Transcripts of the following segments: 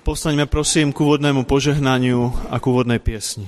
Povstaňme prosím k úvodnému požehnaniu a k úvodnej piesni.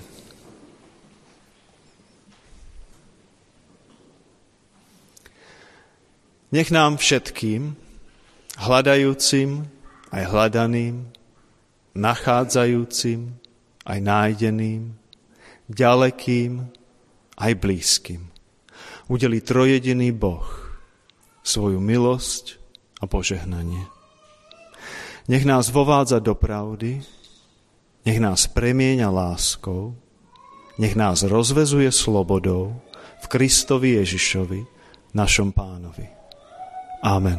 Nech nám všetkým, hľadajúcim aj hľadaným, nachádzajúcim aj nájdeným, ďalekým aj blízkym, udelí trojjediný Boh svoju milosť a požehnanie. Nech nás vovádza do pravdy, nech nás premieňa láskou, nech nás rozvezuje slobodou v Kristovi Ježišovi, našom Pánovi. Amen.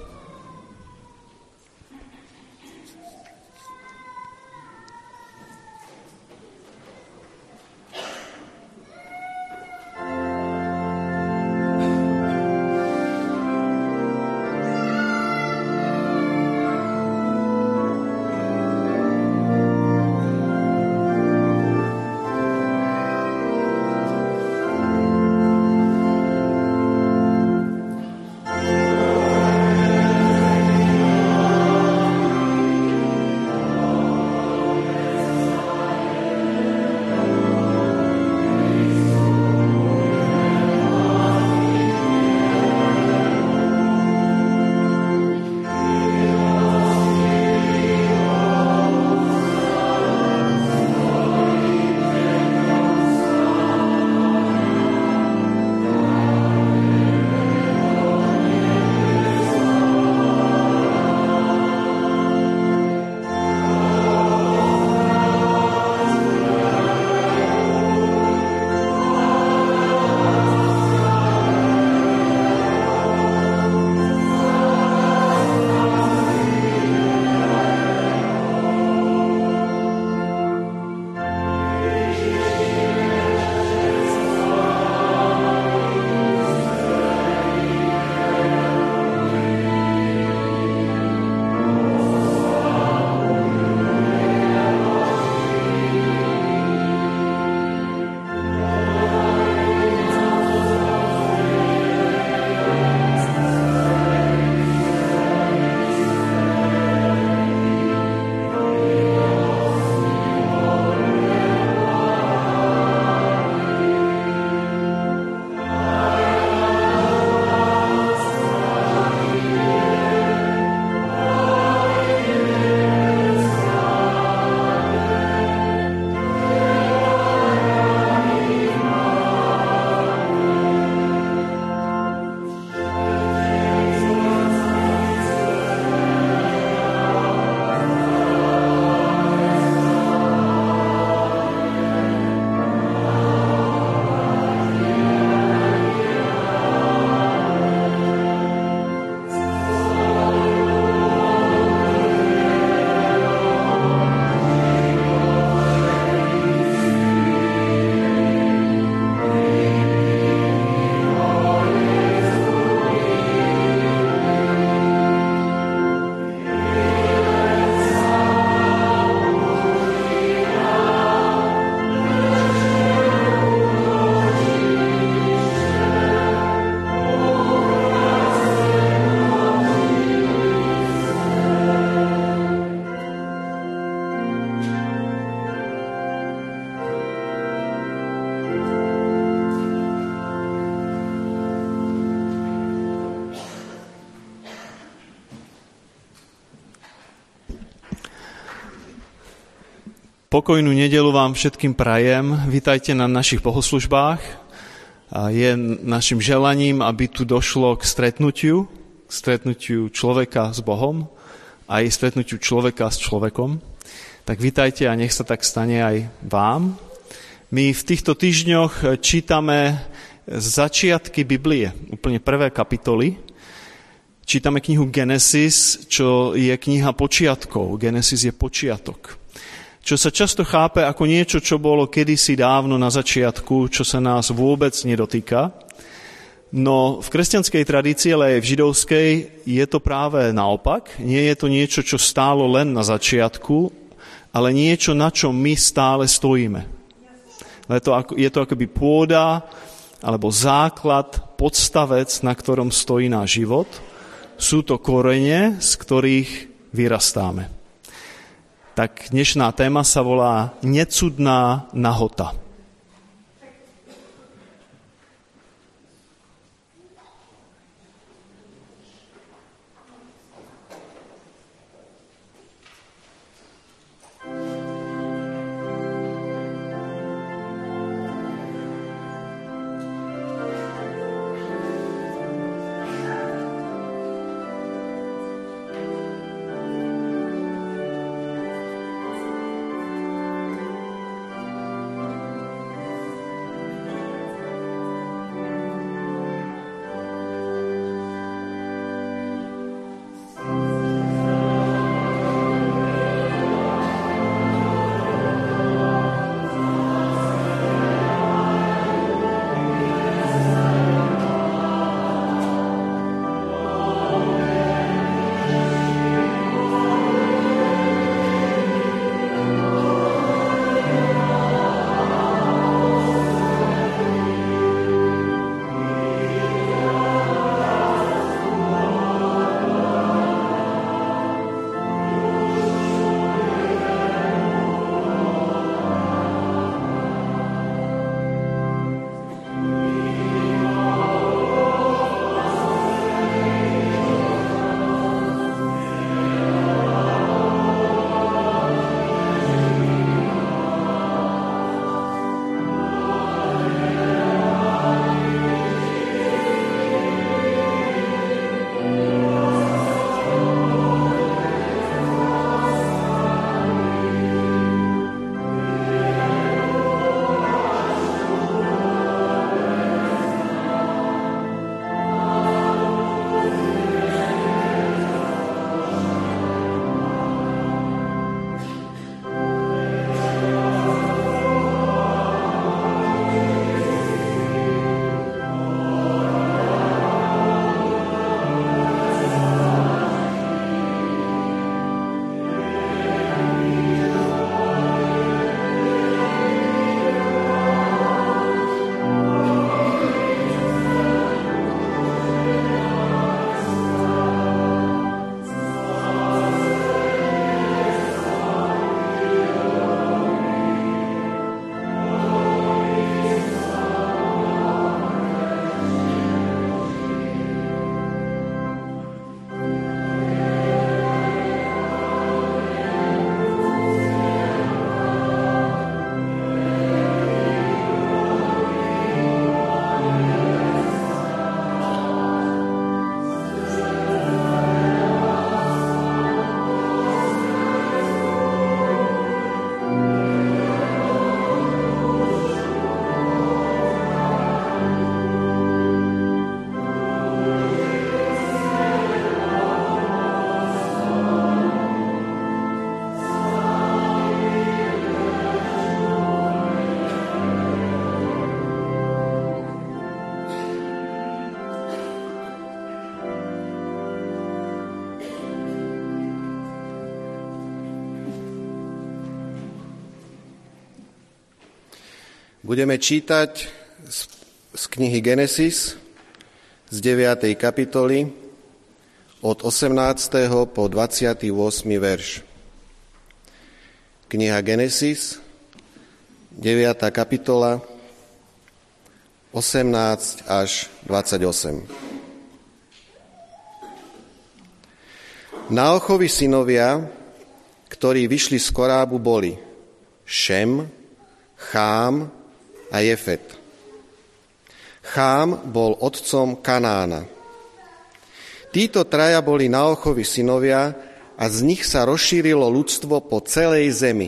Pokojnú nedeľu vám všetkým prajem. Vítajte na našich bohoslužbách. Je našim želaním, aby tu došlo k stretnutiu človeka s Bohom a aj stretnutiu človeka s človekom. Tak vítajte a nech sa tak stane aj vám. My v týchto týždňoch čítame začiatky Biblie, úplne prvé kapitoly. Čítame knihu Genesis, čo je kniha počiatkov. Genesis je počiatok. Čo sa často chápe ako niečo, čo bolo kedysi dávno na začiatku, čo sa nás vôbec nedotýka. No v kresťanskej tradícii, ale aj v židovskej, je to práve naopak. Nie je to niečo, čo stálo len na začiatku, ale niečo, na čom my stále stojíme. Je to akoby pôda, alebo základ, podstavec, na ktorom stojí náš život. Sú to korene, z ktorých vyrastáme. Tak dnešná téma sa volá Necudná nahota. Budeme čítať z knihy Genesis z 9. kapitoly od 18. po 28. verš. Kniha Genesis, 9. kapitola, 18 až 28. Náochovi synovia, ktorí vyšli z korábu, boli Šem, Chám a Jefet. Chám bol otcom Kanána. Títo traja boli Náochovi synovia a z nich sa rozšírilo ľudstvo po celej zemi.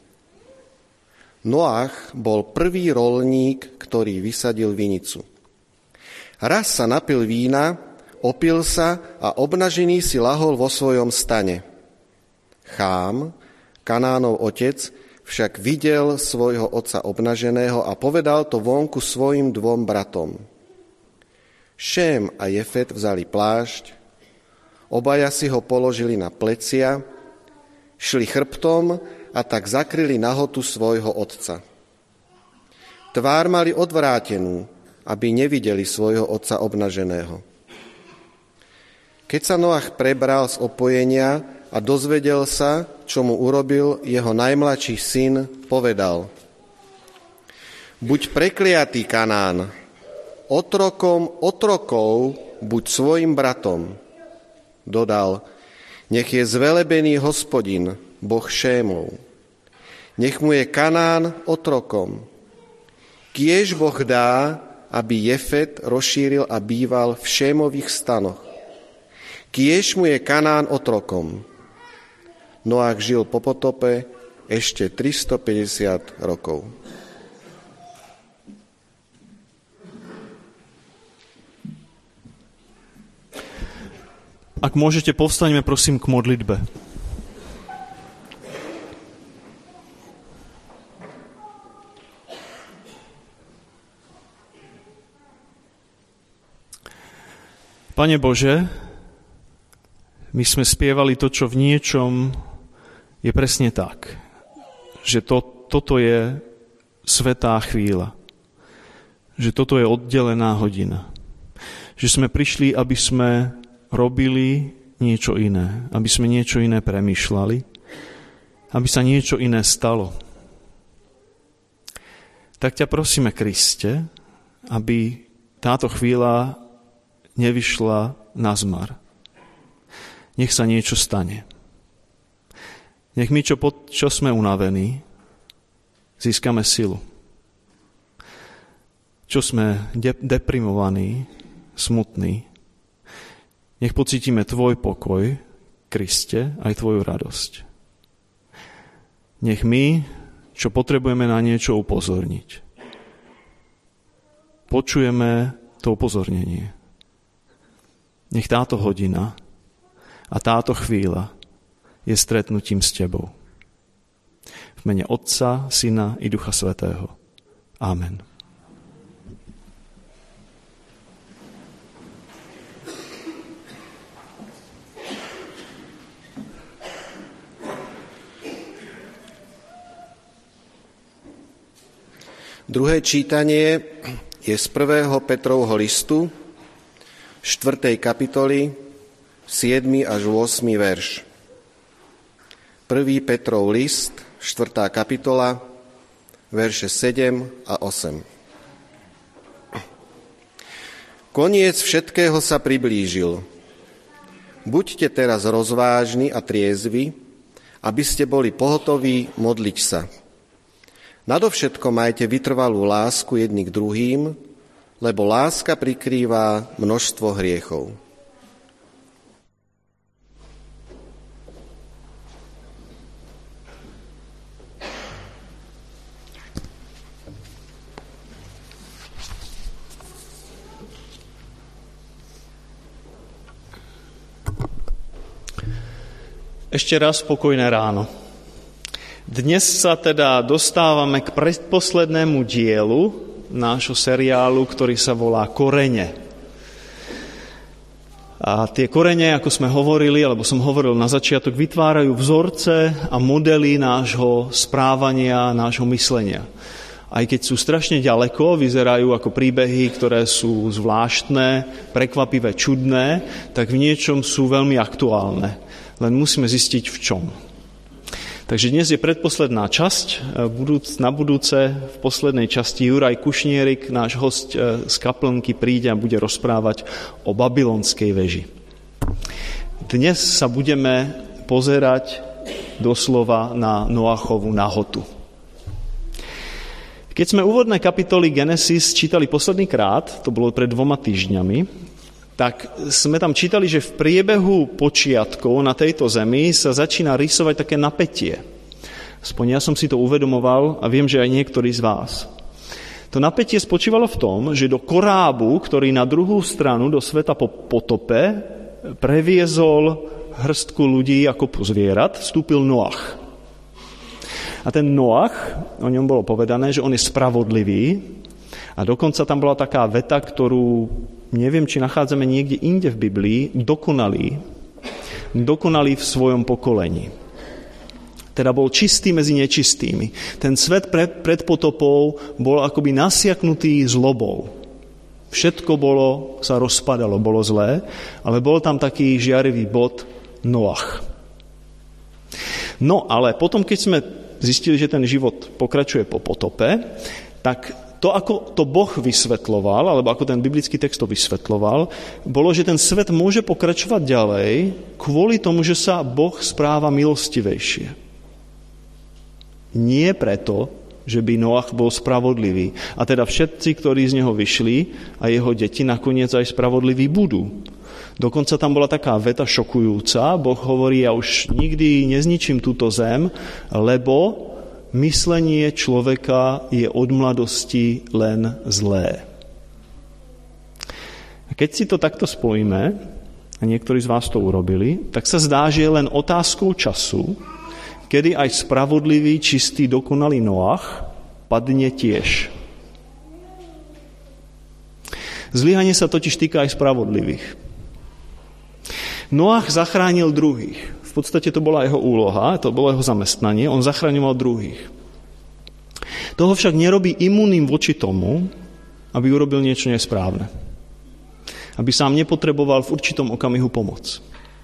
Noach bol prvý roľník, ktorý vysadil vinicu. Raz sa napil vína, opil sa a obnažený si lahol vo svojom stane. Chám, Kanánov otec, však videl svojho otca obnaženého a povedal to vonku svojim dvom bratom. Šém a Jefet vzali plášť, obaja si ho položili na plecia, šli chrbtom a tak zakryli nahotu svojho otca. Tvár mali odvrátenú, aby nevideli svojho otca obnaženého. Keď sa Noach prebral z opojenia a dozvedel sa, čo mu urobil jeho najmladší syn, povedal: Buď prekliatý, Kanán, otrokom otrokov, buď svojim bratom. Dodal: Nech je zvelebený Hospodin, Boh Šémov. Nech mu je Kanán otrokom. Kiež Boh dá, aby Jefet rozšíril a býval v Šémových stanoch. Kiež mu je Kanán otrokom. Noach žil po potope ešte 350 rokov. Ak môžete, povstaňme prosím k modlitbe. Pane Bože, my sme spievali to, čo v niečom je presne tak. Že toto je svätá chvíľa. Že toto je oddelená hodina. Že sme prišli, aby sme robili niečo iné. Aby sme niečo iné premýšľali. Aby sa niečo iné stalo. Tak ťa prosíme, Kriste, aby táto chvíľa nevyšla na zmar. Nech sa niečo stane. Nech my, čo sme unavení, získame silu. Čo sme deprimovaní, smutní, nech pocítime tvoj pokoj, Kriste, aj tvoju radosť. Nech my, čo potrebujeme na niečo upozorniť, počujeme to upozornenie. Nech táto hodina a táto chvíľa je stretnutím s tebou. V mene Otca, Syna i Ducha Svätého. Amen. Druhé čítanie je z 1. Petrovho listu, 4. kapitoly, 7. až 8. verš. 1. Petrov list, 4. kapitola, verše 7 a 8. Koniec všetkého sa priblížil. Buďte teraz rozvážni a triezvi, aby ste boli pohotoví modliť sa. Nadovšetko majte vytrvalú lásku jedni k druhým, lebo láska prikrýva množstvo hriechov. Ešte raz pokojné ráno. Dnes sa teda dostávame k predposlednému dielu nášho seriálu, ktorý sa volá Korene. A tie korene, ako sme hovorili, alebo som hovoril na začiatok, vytvárajú vzorce a modely nášho správania, nášho myslenia. Aj keď sú strašne ďaleko, vyzerajú ako príbehy, ktoré sú zvláštne, prekvapivé, čudné, tak v niečom sú veľmi aktuálne. Len musíme zistiť v čom. Takže dnes je predposledná časť. Na budúce v poslednej časti Juraj Kušnierik, náš host z kaplnky, príde a bude rozprávať o babylonskej veži. Dnes sa budeme pozerať doslova na Noachovu nahotu. Keď sme úvodné kapitoly Genesis čítali posledný krát, to bolo pred 2 týždňami, tak sme tam čítali, že v priebehu počiatkov na tejto zemi sa začína rysovať také napätie. Aspoň ja som si to uvedomoval a viem, že aj niektorí z vás. To napätie spočívalo v tom, že do korábu, ktorý na druhú stranu do sveta po potope previezol hrstku ľudí ako zvierat, vstúpil Noach. A ten Noach, o ňom bolo povedané, že on je spravodlivý a dokonca tam bola taká veta, ktorú neviem, či nachádzame niekde inde v Biblii, dokonalý v svojom pokolení. Teda bol čistý medzi nečistými. Ten svet pred potopou bol akoby nasiaknutý zlobou. Všetko sa rozpadalo, bolo zlé, ale bol tam taký žiarivý bod Noach. No, ale potom, keď sme zistili, že ten život pokračuje po potope, tak to, ako to Boh vysvetloval, alebo ako ten biblický text to vysvetloval, bolo, že ten svet môže pokračovať ďalej kvôli tomu, že sa Boh správa milostivejšie. Nie preto, že by Noach bol spravodlivý. A teda všetci, ktorí z neho vyšli a jeho deti nakoniec aj spravodliví budú. Dokonca tam bola taká veta šokujúca. Boh hovorí, ja už nikdy nezničím túto zem, lebo myslenie človeka je od mladosti len zlé. A keď si to takto spojíme, a niektorí z vás to urobili, tak sa zdá, že je len otázkou času, kedy aj spravodlivý, čistý, dokonalý Noach padne tiež. Zlyhanie sa totiž týka aj spravodlivých. Noach zachránil druhých. V podstate to bola jeho úloha, to bolo jeho zamestnanie, on zachraňoval druhých. Toho však nerobí imúnnym voči tomu, aby urobil niečo nesprávne. Aby sám nepotreboval v určitom okamihu pomoc.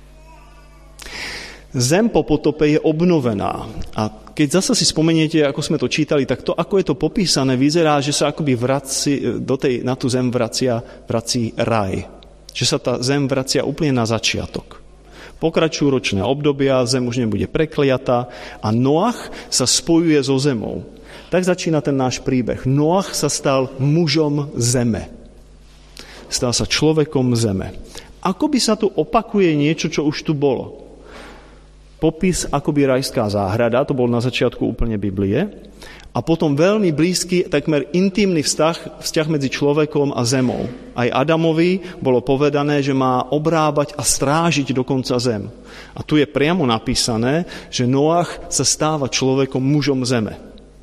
Zem po potope je obnovená. A keď zasa si spomeniete, ako sme to čítali, tak to, ako je to popísané, vyzerá, že sa akoby na tú zem vrací raj. Že sa tá zem vracia úplne na začiatok. Pokračujú ročné obdobia, zem už nebude prekliatá a Noach sa spojuje so zemou. Tak začína ten náš príbeh. Noach sa stal mužom zeme. Stal sa človekom zeme. Akoby sa tu opakuje niečo, čo už tu bolo. Popis akoby rajská záhrada, to bol na začiatku úplne Biblie. A potom veľmi blízky, takmer intímny vzťah medzi človekom a zemou. Aj Adamovi bolo povedané, že má obrábať a strážiť dokonca zem. A tu je priamo napísané, že Noach sa stáva človekom, mužom zeme.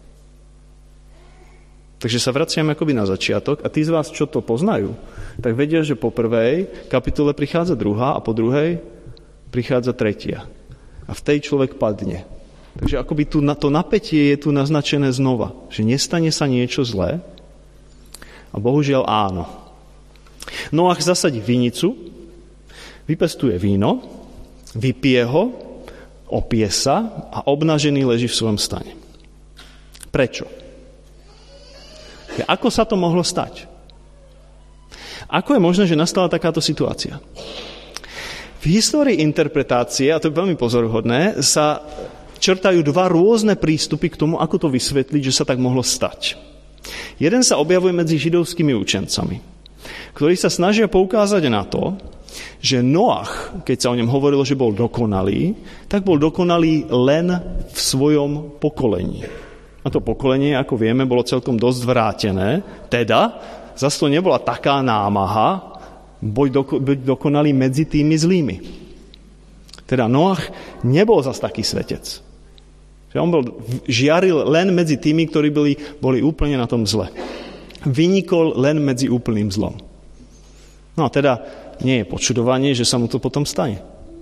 Takže sa vraciame akoby na začiatok a tí z vás, čo to poznajú, tak vedia, že po prvej kapitole prichádza druhá a po druhej prichádza tretia. A v tej človek padne. Takže akoby to napätie je tu naznačené znova, že nestane sa niečo zlé a bohužiaľ áno. Noach zasadí vinicu, vypestuje víno, vypije ho, opije sa a obnažený leží v svojom stane. Prečo? Ako sa to mohlo stať? Ako je možné, že nastala takáto situácia? V histórii interpretácie, a to je veľmi pozoruhodné, sa črtajú dva rôzne prístupy k tomu, ako to vysvetliť, že sa tak mohlo stať. Jeden sa objavuje medzi židovskými učencami, ktorí sa snažia poukázať na to, že Noach, keď sa o ňom hovorilo, že bol dokonalý, tak bol dokonalý len v svojom pokolení. A to pokolenie, ako vieme, bolo celkom dosť vrátené, teda zase to nebola taká námaha byť dokonalý medzi tými zlými. Teda Noach nebol zase taký svetec. Že on žiaril len medzi tými, ktorí boli úplne na tom zle. Vynikol len medzi úplným zlom. No a teda nie je počudovanie, že sa mu to potom stane.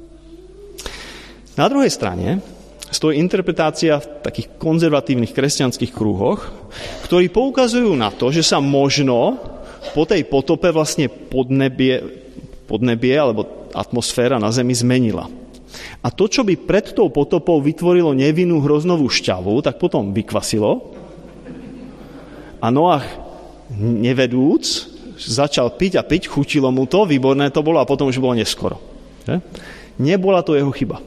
Na druhej strane stojí interpretácia v takých konzervatívnych kresťanských krúhoch, ktorí poukazujú na to, že sa možno po tej potope vlastne podnebie alebo atmosféra na Zemi zmenila. A to, čo by pred tou potopou vytvorilo nevinnú hroznovú šťavu, tak potom vykvasilo. A Noach, nevedúc, začal piť a piť, chutilo mu to, výborné to bolo a potom už bolo neskoro. Nebola to jeho chyba.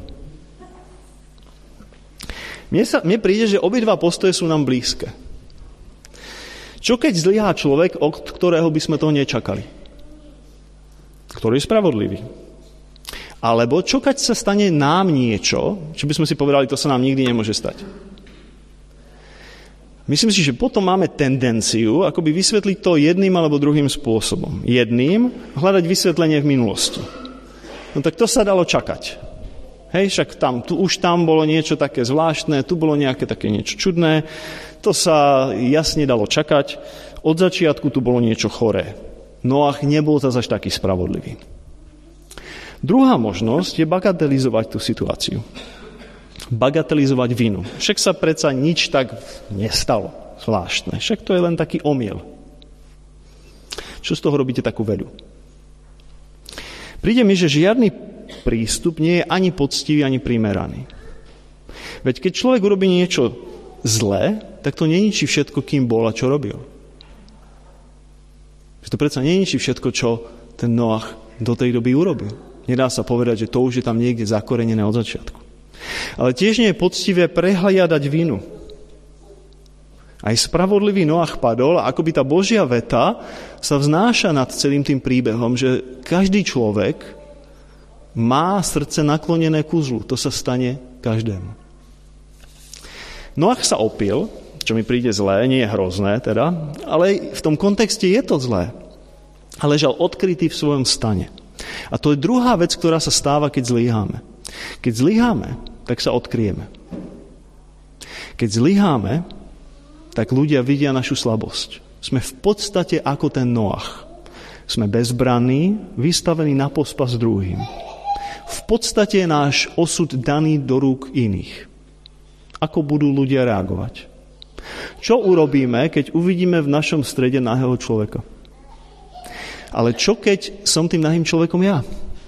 Mne príde, že obidva postoje sú nám blízke. Čo keď zlyhá človek, od ktorého by sme toho nečakali? Ktorý je spravodlivý? Alebo čo keď sa stane nám niečo, čo by sme si povedali, to sa nám nikdy nemôže stať? Myslím si, že potom máme tendenciu akoby vysvetliť to jedným alebo druhým spôsobom. Jedným hľadať vysvetlenie v minulosti. No tak to sa dalo čakať. Hej, však už tam bolo niečo také zvláštne, tu bolo nejaké také niečo čudné, to sa jasne dalo čakať. Od začiatku tu bolo niečo choré. Noach nebol zase až taký spravodlivý. Druhá možnosť je bagatelizovať tú situáciu. Bagatelizovať vinu. Však sa predsa nič tak nestalo zvláštne. Však to je len taký omyl. Čo z toho robíte takú vedu? Príde mi, že žiadny prístup nie je ani poctivý, ani primeraný. Veď keď človek urobí niečo zlé, tak to neničí všetko, kým bol a čo robil. Že to predsa neničí všetko, čo ten Noach do tej doby urobil. Nedá sa povedať, že to už je tam niekde zakorenené od začiatku. Ale tiež nie je poctivé prehliadať vinu. Aj spravodlivý Noach padol a akoby tá Božia veta sa vznáša nad celým tým príbehom, že každý človek má srdce naklonené ku zlu. To sa stane každému. Noach sa opil, čo mi príde zlé, nie je hrozné teda, ale v tom kontexte je to zlé. A ležal odkrytý v svojom stane. A to je druhá vec, ktorá sa stáva, keď zlyháme. Keď zlyháme, tak sa odkryjeme. Keď zlyháme, tak ľudia vidia našu slabosť. Sme v podstate ako ten Noach. Sme bezbranní, vystavení na pospas druhým. V podstate je náš osud daný do rúk iných. Ako budú ľudia reagovať? Čo urobíme, keď uvidíme v našom strede nahého človeka? Ale čo keď som tým nahým človekom ja?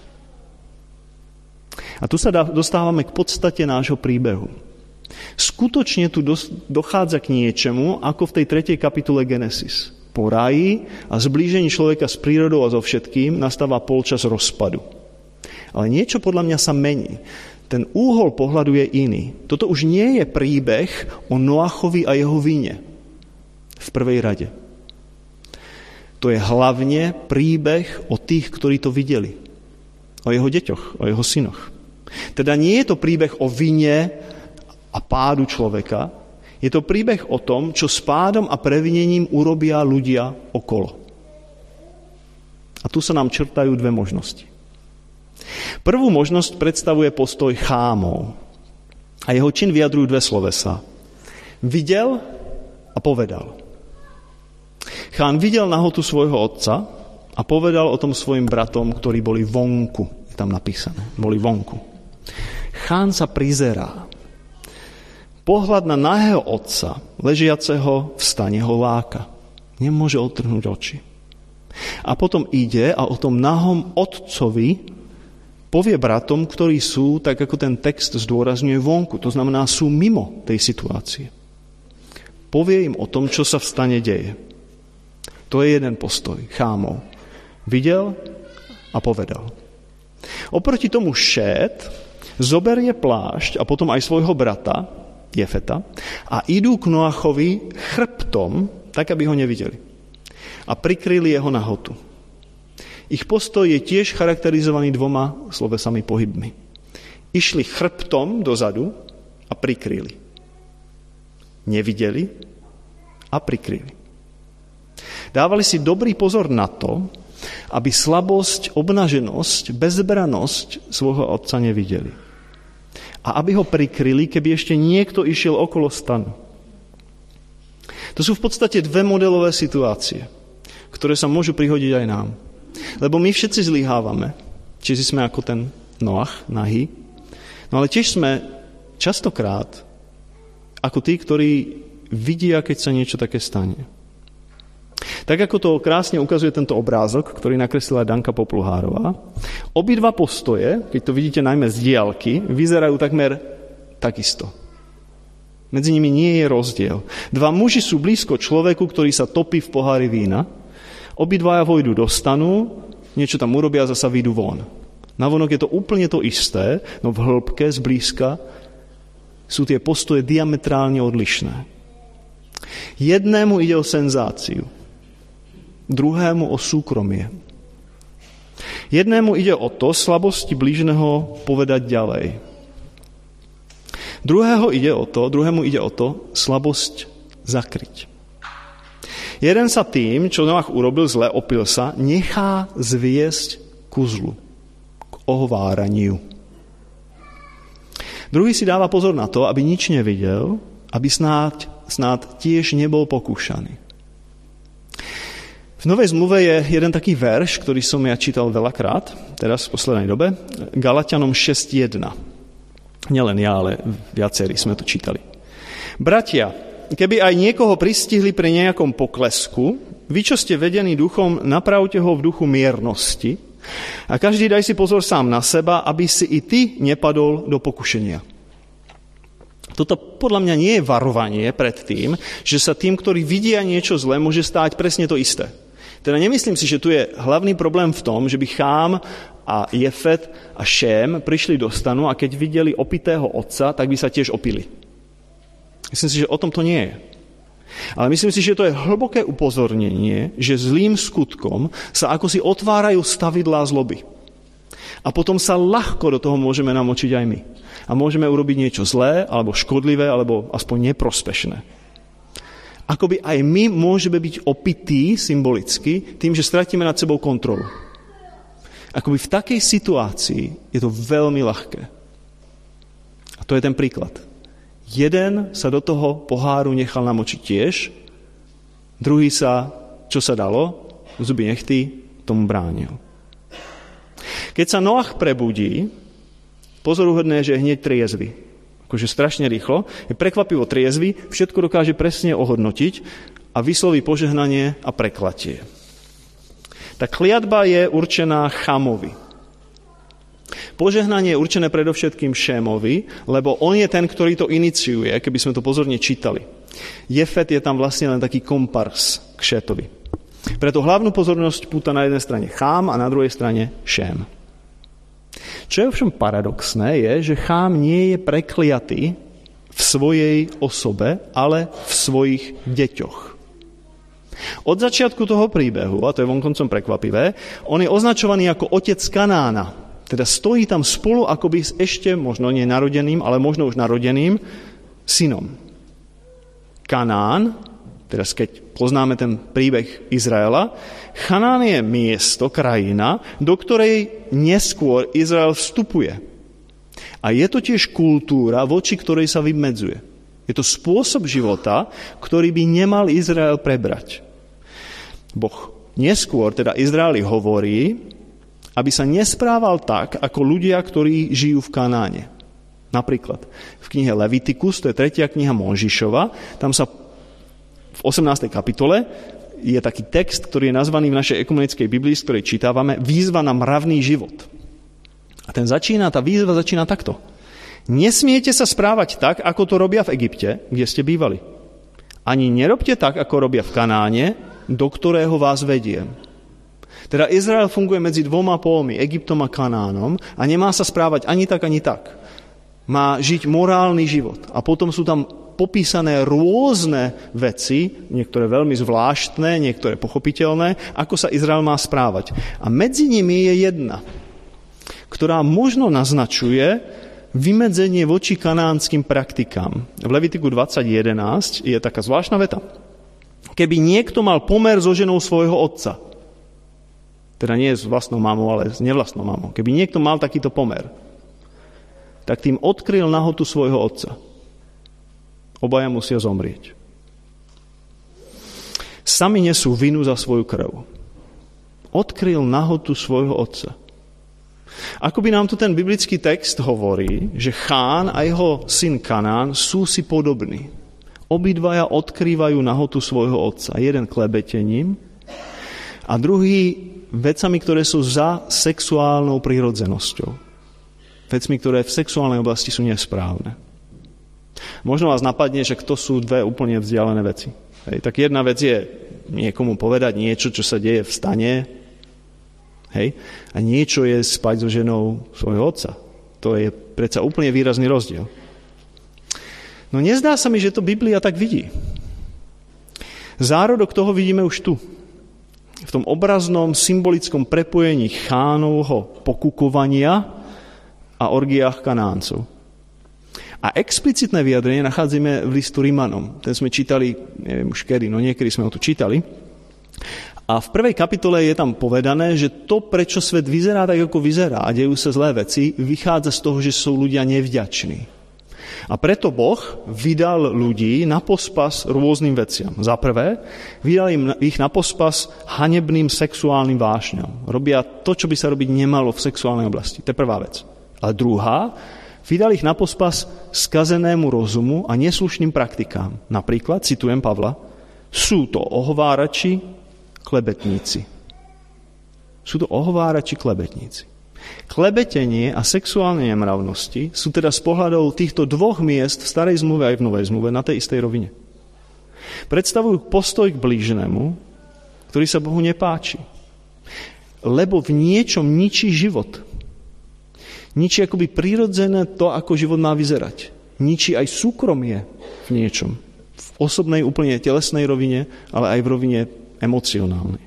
A tu sa dostávame k podstate nášho príbehu. Skutočne tu dochádza k niečemu, ako v tej 3. kapitole Genesis. Po ráji a zblížení človeka s prírodou a so všetkým nastáva polčas rozpadu. Ale niečo podľa mňa sa mení. Ten úhol pohľadu je iný. Toto už nie je príbeh o Noachovi a jeho vine v prvej rade. To je hlavne príbeh o tých, ktorí to videli. O jeho deťoch, o jeho synoch. Teda nie je to príbeh o vine a pádu človeka. Je to príbeh o tom, čo s pádom a previnením urobia ľudia okolo. A tu sa nám črtajú dve možnosti. Prvú možnosť predstavuje postoj Chámov. A jeho čin vyjadrujú dve slovesá. Videl a povedal. Chám videl nahotu svojho otca a povedal o tom svojim bratom, ktorí boli vonku. Je tam napísané. Boli vonku. Chám sa prizerá. Pohľad na nahého otca, ležiaceho v stane, ho láka. Nemôže odtrhnúť oči. A potom ide a o tom nahom otcovi povie bratom, ktorí sú, tak ako ten text zdôrazňuje, vonku. To znamená, sú mimo tej situácie. Povie im o tom, čo sa v stane deje. To je jeden postoj Chámov. Videl a povedal. Oproti tomu Šét zoberie plášť a potom aj svojho brata, Jefeta, a idú k Noachovi chrbtom, tak, aby ho nevideli. A prikryli jeho nahotu. Ich postoj je tiež charakterizovaný dvoma slovesami pohybmi. Išli chrbtom dozadu a prikryli. Nevideli a prikryli. Dávali si dobrý pozor na to, aby slabosť, obnaženosť, bezbranosť svojho otca nevideli. A aby ho prikryli, keby ešte niekto išiel okolo stanu. To sú v podstate dve modelové situácie, ktoré sa môžu prihodiť aj nám. Lebo my všetci zlyhávame. Čiže sme ako ten Noach, nahý. No ale tiež sme častokrát ako tí, ktorí vidia, keď sa niečo také stane. Tak ako to krásne ukazuje tento obrázok, ktorý nakreslila Danka Popluhárová, obidva postoje, keď to vidíte najmä z diaľky, vyzerajú takmer takisto. Medzi nimi nie je rozdiel. Dva muži sú blízko človeku, ktorý sa topí v pohári vína. Obidvaja vojdu do stanu, niečo tam urobia a zasa vyjdú von. Navonok je to úplne to isté, no v hĺbke, zblízka, sú tie postoje diametrálne odlišné. Jednému ide o senzáciu, druhému o súkromie. Jednému ide o to slabosti blížneho povedať ďalej. Druhému ide o to slabosť zakryť. Jeden sa tým, čo Noach urobil zle, opil sa, nechá zviesť ku zlu, k ohováraniu. Druhý si dáva pozor na to, aby nič nevidel, aby snáď tiež nebol pokúšaný. V Novej zmluve je jeden taký verš, ktorý som ja čítal veľakrát, teraz v poslednej dobe, Galatianom 6.1. Nielen ja, ale viacerí sme to čítali. Bratia, keby aj niekoho pristihli pri nejakom poklesku, vy, čo ste vedení duchom, napravte ho v duchu miernosti a každý daj si pozor sám na seba, aby si i ty nepadol do pokušenia. Toto podľa mňa nie je varovanie pred tým, že sa tým, ktorí vidia niečo zlé, môže stáť presne to isté. Teda nemyslím si, že tu je hlavný problém v tom, že by Chám a Jefet a Šém prišli do stanu a keď videli opitého otca, tak by sa tiež opili. Myslím si, že o tom to nie je. Ale myslím si, že to je hlboké upozornenie, že zlým skutkom sa ako si otvárajú stavidlá zloby. A potom sa ľahko do toho môžeme namočiť aj my. A môžeme urobiť niečo zlé, alebo škodlivé, alebo aspoň neprospešné. Akoby aj my môžeme byť opití symbolicky tým, že stratíme nad sebou kontrolu. Akoby v takej situácii je to veľmi ľahké. A to je ten príklad. Jeden sa do toho poháru nechal namočiť tiež, druhý sa, čo sa dalo, zuby nechty, tomu bránil. Keď sa Noach prebudí, pozoruhodné, že je hneď triezvy. Akože strašne rýchlo, je prekvapivo triezvy, všetko dokáže presne ohodnotiť a vysloví požehnanie a preklatie. Tá kliatba je určená Chámovi. Požehnanie je určené predovšetkým Šémovi, lebo on je ten, ktorý to iniciuje, keby sme to pozorne čítali. Jefet je tam vlastne len taký kompars k Šétovi. Preto hlavnú pozornosť púta na jednej strane Chám a na druhej strane Šém. Čo je ovšem paradoxné, je, že Chám nie je prekliatý v svojej osobe, ale v svojich deťoch. Od začiatku toho príbehu, a to je vonkoncom prekvapivé, on je označovaný ako otec Kanána. Teda stojí tam spolu akoby s ešte, možno nie narodeným, ale možno už narodeným synom. Kanán, teraz keď poznáme ten príbeh Izraela, Kanán je miesto, krajina, do ktorej neskôr Izrael vstupuje. A je to tiež kultúra, voči ktorej sa vymedzuje. Je to spôsob života, ktorý by nemal Izrael prebrať. Boh neskôr, teda Izraeli hovorí, aby sa nesprával tak, ako ľudia, ktorí žijú v Kanáne. Napríklad v knihe Levitikus, to je 3. kniha Mojžišova, tam sa v 18. kapitole je taký text, ktorý je nazvaný v našej ekumenickej Biblii, z ktorej čítavame, výzva na mravný život. A tá výzva začína takto. Nesmiete sa správať tak, ako to robia v Egypte, kde ste bývali. Ani nerobte tak, ako robia v Kanáne, do ktorého vás vediem. Teda Izrael funguje medzi dvoma pólmi, Egyptom a Kanánom, a nemá sa správať ani tak, ani tak. Má žiť morálny život. A potom sú tam popísané rôzne veci, niektoré veľmi zvláštne, niektoré pochopiteľné, ako sa Izrael má správať. A medzi nimi je jedna, ktorá možno naznačuje vymedzenie voči kanánskym praktikám. V Levitiku 20.11 je taká zvláštna veta. Keby niekto mal pomer so ženou svojho otca, teda nie s vlastnou mamou, ale s nevlastnou mamou. Keby niekto mal takýto pomer, tak tým odkryl nahotu svojho otca. Obaja musia zomrieť. Sami nesú vinu za svoju krv. Odkryl nahotu svojho otca. Ako by nám tu ten biblický text hovorí, že Chán a jeho syn Kanán sú si podobní. Obidvaja odkrývajú nahotu svojho otca. Jeden klebetením a druhý vecami, ktoré sú za sexuálnou prirodzenosťou. Vecmi, ktoré v sexuálnej oblasti sú nesprávne. Možno vás napadne, že to sú dve úplne vzdialené veci. Hej, tak jedna vec je niekomu povedať niečo, čo sa deje v stane, hej, a niečo je spať so ženou svojho otca. To je predsa úplne výrazný rozdiel. No nezdá sa mi, že to Biblia tak vidí. Zárodok toho vidíme už tu. V tom obraznom, symbolickom prepojení Chánovho pokukovania a orgiách Kanáncov. A explicitné vyjadrenie nachádzame v listu Rimanom. Ten sme čítali, neviem už kedy, no niekedy sme ho tu čítali. A v 1. kapitole je tam povedané, že to, prečo svet vyzerá tak, ako vyzerá a dejú sa zlé veci, vychádza z toho, že sú ľudia nevďační. A preto Boh vydal ľudí na pospas rôznym veciam. Za prvé, vydal im ich na pospas hanebným sexuálnym vášňam. Robia to, čo by sa robiť nemalo v sexuálnej oblasti. To je prvá vec. A druhá, vydal ich na pospas skazenému rozumu a neslušným praktikám. Napríklad, citujem Pavla, sú to ohovárači, klebetníci. Sú to ohovárači, klebetníci. Klebetenie a sexuálne nemravnosti sú teda z pohľadov týchto dvoch miest v starej zmluve aj v novej zmluve na tej istej rovine. Predstavujú postoj k blížnemu, ktorý sa Bohu nepáči. Lebo v niečom ničí život. Ničí akoby prirodzené to, ako život má vyzerať. Ničí aj súkromie v niečom. V osobnej, úplne telesnej rovine, ale aj v rovine emocionálnej.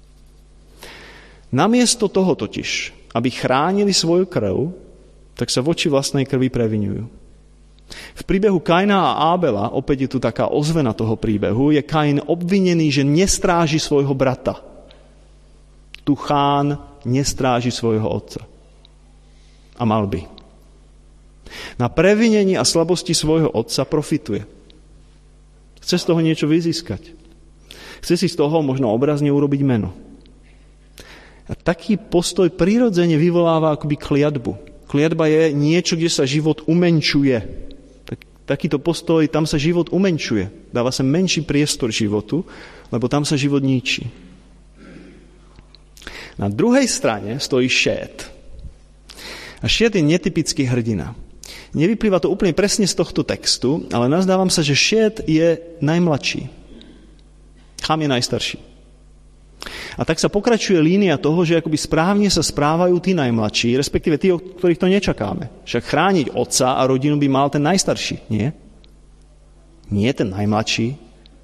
Namiesto toho totiž, aby chránili svoju krv, tak sa voči vlastnej krvi previňujú. V príbehu Kaina a Ábela, opäť je tu taká ozvena toho príbehu, je Kain obvinený, že nestráži svojho brata. Tu Chán nestráži svojho otca. A mal by. Na previnení a slabosti svojho otca profituje. Chce z toho niečo vyzískať. Chce si z toho možno obrazne urobiť meno. A taký postoj prirodzene vyvoláva akoby kliatbu. Kliatba je niečo, kde sa život umenčuje. Takýto postoj, tam sa život umenčuje. Dáva sa menší priestor životu, lebo tam sa život ničí. Na druhej strane stojí Šét. A Šét je netypický hrdina. Nevyplýva to úplne presne z tohto textu, ale nazdávam sa, že Šét je najmladší. Chám je najstarší. A tak sa pokračuje línia toho, že akoby správne sa správajú tí najmladší, respektíve tí, o ktorých to nečakáme. Však chrániť otca a rodinu by mal ten najstarší, nie? Nie ten najmladší.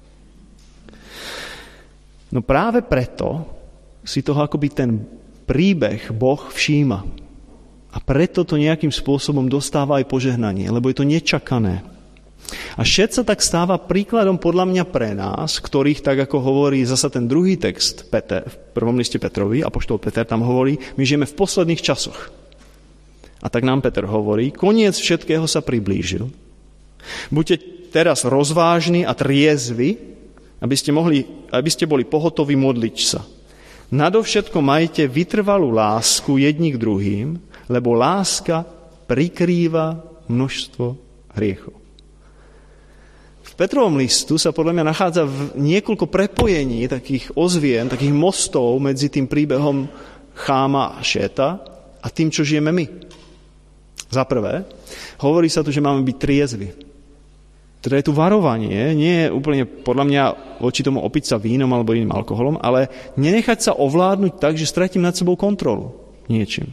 No práve preto si toho akoby ten príbeh Boh všíma. A preto to nejakým spôsobom dostáva aj požehnanie, lebo je to nečakané. A Šét sa tak stáva príkladom podľa mňa pre nás, ktorých, tak ako hovorí zasa ten druhý text Peter, v prvom liste Petrovi, apoštol Peter tam hovorí, my žijeme v posledných časoch. A tak nám Peter hovorí, koniec všetkého sa priblížil. Buďte teraz rozvážni a triezvi, aby ste boli pohotoví modliť sa. Nadovšetko majte vytrvalú lásku jedni k druhým, lebo láska prikrýva množstvo hriechov. V Petrovom listu sa podľa mňa nachádza niekoľko prepojení, takých ozvien, takých mostov medzi tým príbehom Cháma a Šéta a tým, čo žijeme my. Za prvé, hovorí sa tu, že máme byť triezvi. Teda je tu varovanie, nie je úplne podľa mňa voči tomu opiť sa vínom alebo iným alkoholom, ale nenechať sa ovládnuť tak, že stratím nad sebou kontrolu niečím.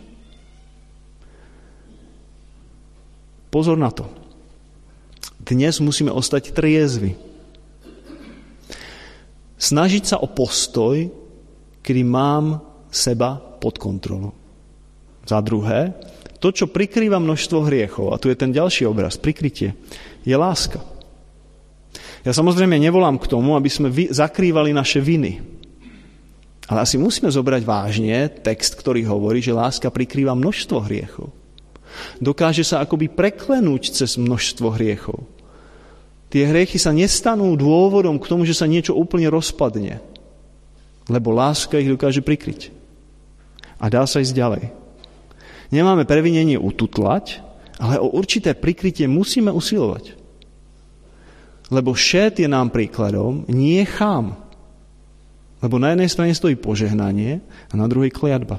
Pozor na to. Dnes musíme ostať triezvi. Snažiť sa o postoj, kedy mám seba pod kontrolou. Za druhé, to, čo prikrýva množstvo hriechov, a tu je ten ďalší obraz, prikrytie, je láska. Ja samozrejme nevolám k tomu, aby sme zakrývali naše viny. Ale asi musíme zobrať vážne text, ktorý hovorí, že láska prikrýva množstvo hriechov. Dokáže sa akoby preklenúť cez množstvo hriechov. Tie hriechy sa nestanú dôvodom k tomu, že sa niečo úplne rozpadne. Lebo láska ich dokáže prikryť. A dá sa ísť ďalej. Nemáme previnenie ututlať, ale o určité prikrytie musíme usilovať. Lebo Šét je nám príkladom, nie Chám. Lebo na jednej strane stojí požehnanie a na druhej kliatba.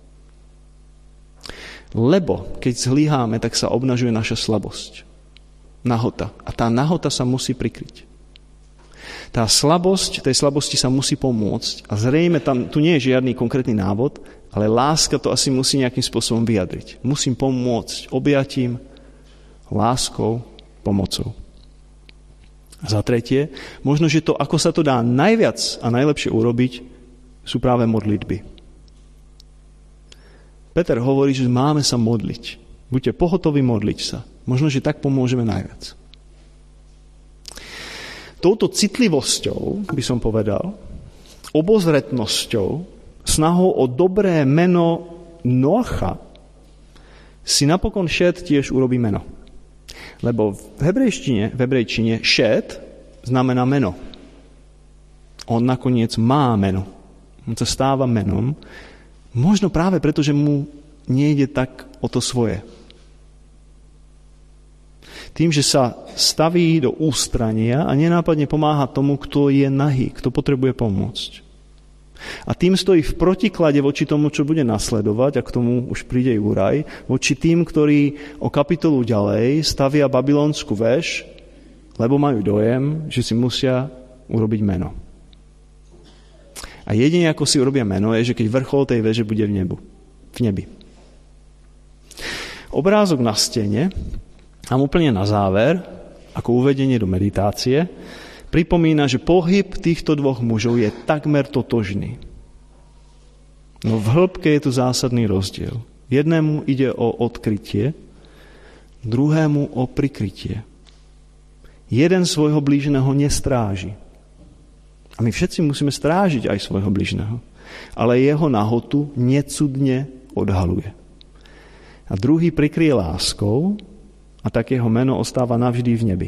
Lebo keď zlyháme, tak sa obnažuje naša slabosť. Nahota. A tá nahota sa musí prikryť. Tá slabosť, tej slabosti sa musí pomôcť. A zrejme tam, tu nie je žiadny konkrétny návod, ale láska to asi musí nejakým spôsobom vyjadriť. Musím pomôcť objatím, láskou, pomocou. A za tretie, možno, že to, ako sa to dá najviac a najlepšie urobiť, sú práve modlitby. Peter hovorí, že máme sa modliť. Buďte pohotoví modliť sa. Možno, že tak pomôžeme najviac. Touto citlivosťou, by som povedal, obozretnosťou, snahou o dobré meno Noacha si napokon Šét tiež urobí meno. Lebo v hebrejčine Šét znamená meno. On nakoniec má meno. On sa stáva menom. Možno práve preto, že mu nejde tak o to svoje. Tým, že sa staví do ústrania a nenápadne pomáha tomu, kto je nahý, kto potrebuje pomôcť. A tým stojí v protiklade voči tomu, čo bude nasledovať, a k tomu už príde Juraj, voči tým, ktorí o kapitolu ďalej stavia babylonskú väž, lebo majú dojem, že si musia urobiť meno. A jedine, ako si urobia meno, je, že keď vrchol tej väže bude v nebi. Obrázok na stene, a úplne na záver, ako uvedenie do meditácie, pripomína, že pohyb týchto dvoch mužov je takmer totožný. No v hĺbke je tu zásadný rozdiel. Jednému ide o odkrytie, druhému o prikrytie. Jeden svojho blížneho nestráži. A my všetci musíme strážiť aj svojho blížneho. Ale jeho nahotu necudne odhaluje. A druhý prikrie láskou a tak jeho meno ostáva navždy v nebi.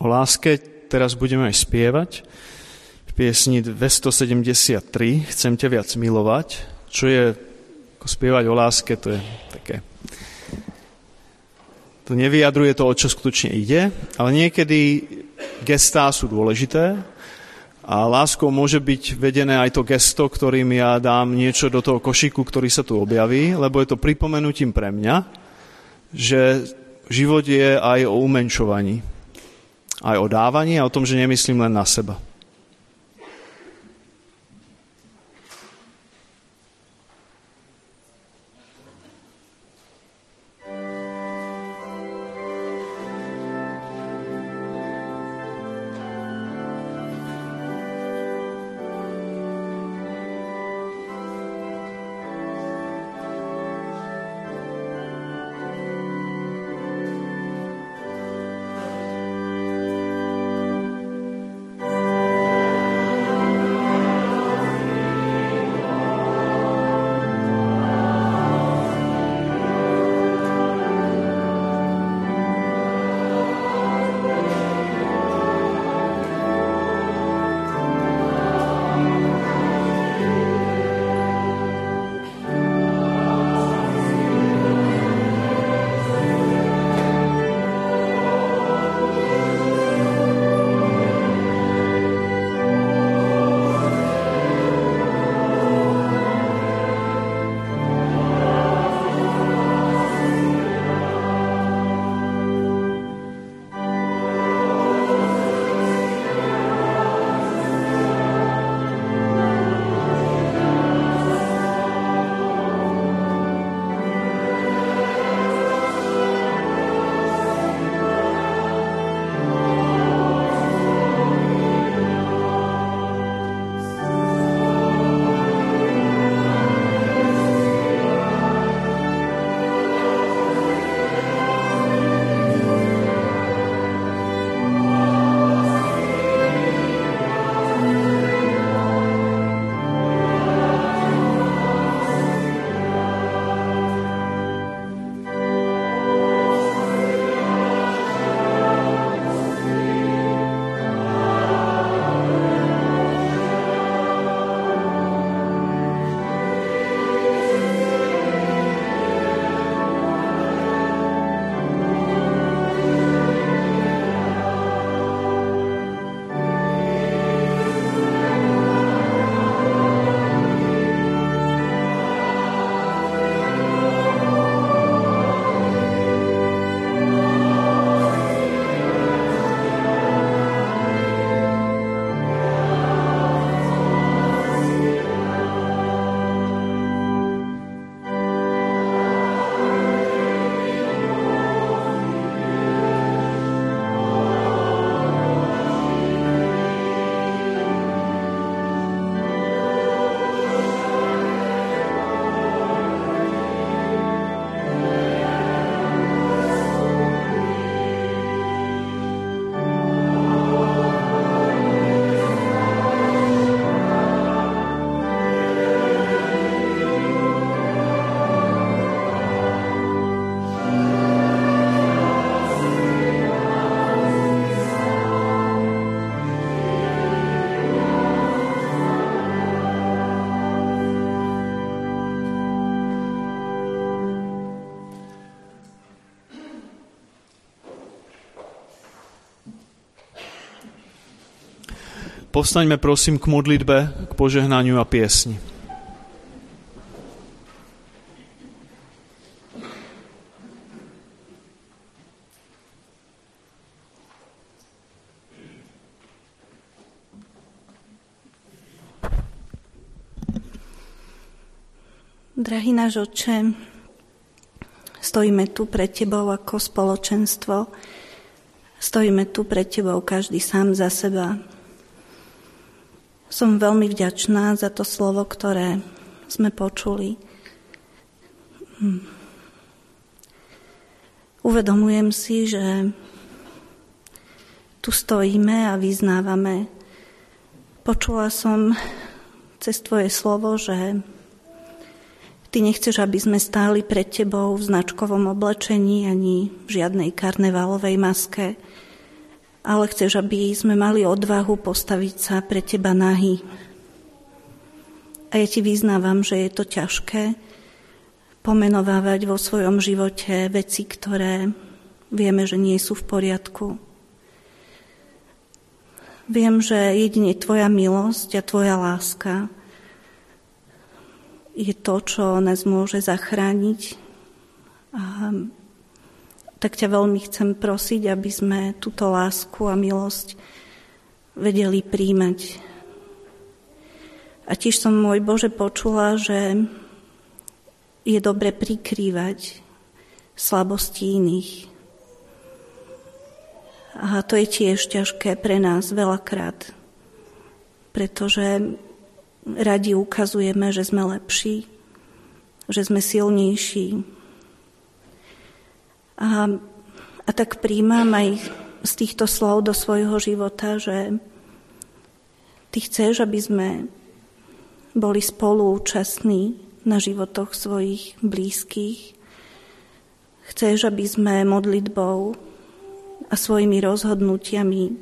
O láske teraz budeme aj spievať. V piesni 273 Chcem ťa viac milovať. Čo je ako spievať o láske, to je také... To nevyjadruje to, o čo skutočne ide, ale niekedy gestá sú dôležité a láskou môže byť vedené aj to gesto, ktorým ja dám niečo do toho košíku, ktorý sa tu objaví, lebo je to pripomenutím pre mňa, že život je aj o umenšovaní, aj o dávaní a o tom, že nemyslím len na seba. Povstaňme prosím k modlitbe, k požehnaniu a piesni. Drahý náš Otče, stojíme tu pred Tebou ako spoločenstvo, stojíme tu pred Tebou každý sám za seba. Som veľmi vďačná za to slovo, ktoré sme počuli. Uvedomujem si, že tu stojíme a vyznávame. Počula som cez Tvoje slovo, že Ty nechceš, aby sme stáli pred Tebou v značkovom oblečení ani v žiadnej karnevalovej maske, ale chceš, aby sme mali odvahu postaviť sa pre teba nahý. A ja ti vyznávam, že je to ťažké pomenovávať vo svojom živote veci, ktoré vieme, že nie sú v poriadku. Viem, že jedine tvoja milosť a tvoja láska je to, čo nás môže zachrániť. A tak ťa veľmi chcem prosiť, aby sme túto lásku a milosť vedeli príjmať. A tiež som, môj Bože, počula, že je dobre prikrývať slabosti iných. A to je tiež ťažké pre nás veľakrát, pretože radi ukazujeme, že sme lepší, že sme silnejší. A tak príjmam aj z týchto slov do svojho života, že ty chceš, aby sme boli spoluúčastní na životoch svojich blízkych. Chceš, aby sme modlitbou a svojimi rozhodnutiami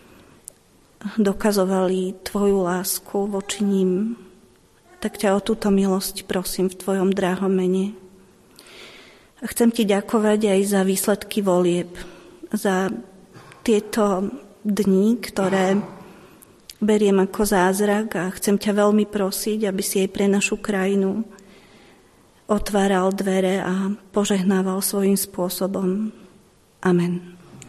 dokazovali tvoju lásku voči ním. Tak ťa o túto milosť prosím v tvojom drahom mene. A chcem ti ďakovať aj za výsledky volieb, za tieto dni, ktoré beriem ako zázrak a chcem ťa veľmi prosiť, aby si aj pre našu krajinu otváral dvere a požehnával svojím spôsobom. Amen.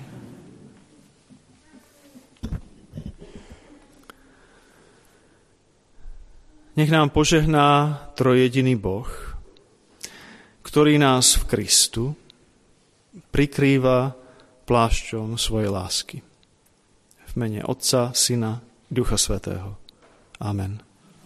Nech nám požehná trojjediný Boh, ktorý nás v Kristu prikrýva plášťom svojej lásky. V mene Otca, Syna, Ducha Svätého. Amen.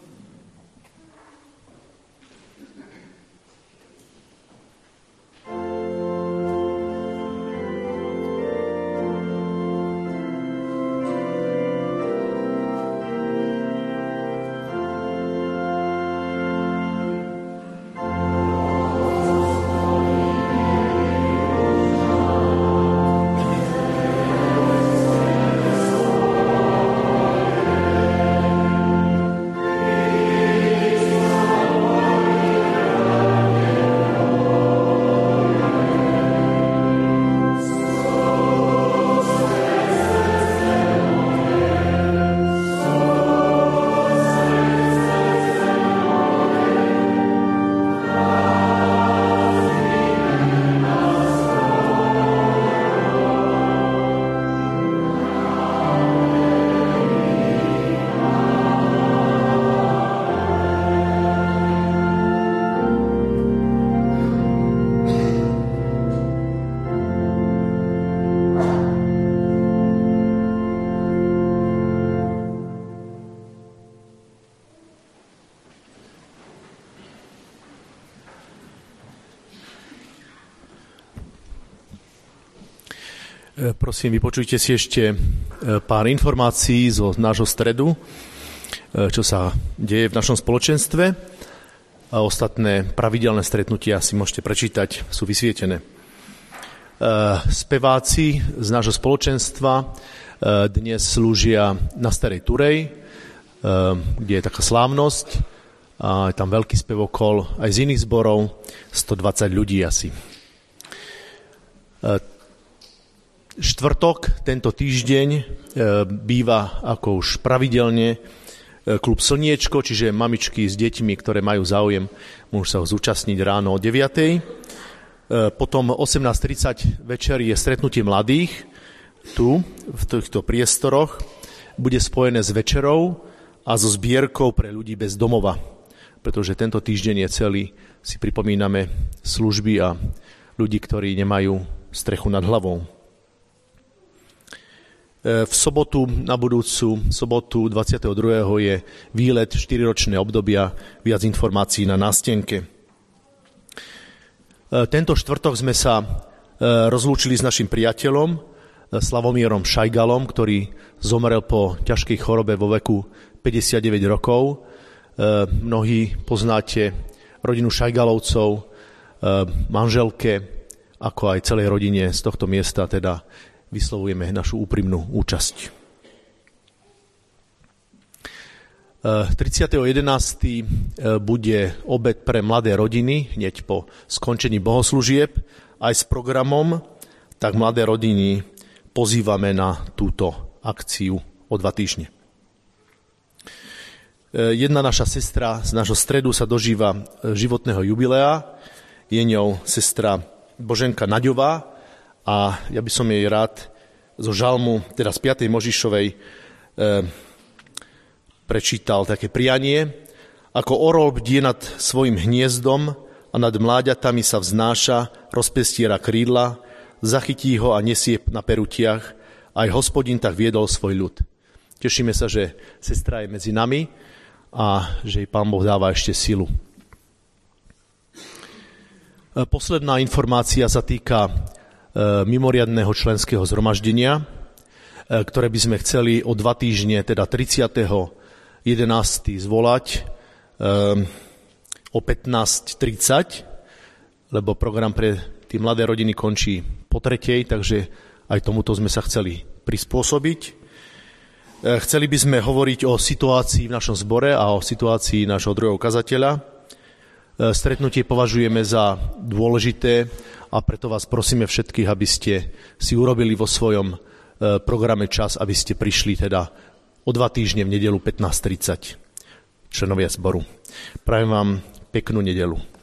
Prosím, vypočujte si ešte pár informácií zo nášho stredu, čo sa deje v našom spoločenstve. A ostatné pravidelné stretnutia si môžete prečítať, sú vysvietené. Speváci z nášho spoločenstva dnes slúžia na Starej Turej, kde je taká slávnosť. A je tam veľký spevokol aj z iných zborov, 120 ľudí asi. Štvrtok, tento týždeň, býva ako už pravidelne klub Slniečko, čiže mamičky s deťmi, ktoré majú záujem, môžu sa ho zúčastniť ráno o 9:00. Potom 18:30 večer je stretnutie mladých tu, v týchto priestoroch. Bude spojené s večerou a so zbierkou pre ľudí bez domova, pretože tento týždeň je celý, si pripomíname služby a ľudí, ktorí nemajú strechu nad hlavou. V sobotu, na budúcu sobotu 22. je výlet 4-ročné obdobia, viac informácií na nástenke. Tento štvrtok sme sa rozlúčili s našim priateľom Slavomírom Šajgalom, ktorý zomrel po ťažkej chorobe vo veku 59 rokov. Mnohí poznáte rodinu Šajgalovcov, manželke, ako aj celej rodine z tohto miesta teda vyslovujeme našu úprimnú účasť. 30.11. bude obed pre mladé rodiny, hneď po skončení bohoslúžieb, aj s programom, tak mladé rodiny pozývame na túto akciu o 2 týždne. Jedna naša sestra z nášho stredu sa dožíva životného jubilea, je ňou sestra Boženka Naďová a ja by som jej rád zo žalmu, teda z 5. Možišovej, prečítal také prianie. Ako orol bdie nad svojim hniezdom a nad mláďatami sa vznáša, rozpestiera krídla, zachytí ho a nesie na perutiach. Aj Hospodin tak viedol svoj ľud. Tešíme sa, že sestra je medzi nami a že jej Pán Boh dáva ešte silu. Posledná informácia sa týka mimoriadneho členského zhromaždenia, ktoré by sme chceli o 2 týždne, teda 30.11. zvolať o 15.30, lebo program pre tie mladé rodiny končí po 3:00, takže aj tomuto sme sa chceli prispôsobiť. Chceli by sme hovoriť o situácii v našom zbore a o situácii nášho druhého kazateľa. Stretnutie považujeme za dôležité a preto vás prosíme všetkých, aby ste si urobili vo svojom programe čas, aby ste prišli teda o 2 týždne v nedeľu 15.30, členovia zboru. Prajem vám peknú nedeľu.